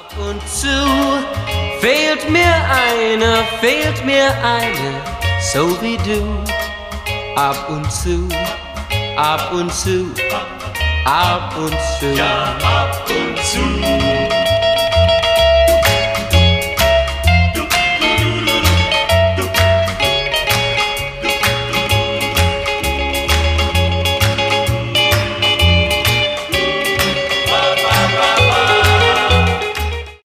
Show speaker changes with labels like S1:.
S1: Ab und zu fehlt mir eine, so wie du. Ab und zu, ab und zu, ab und zu.
S2: Ja, ab und zu.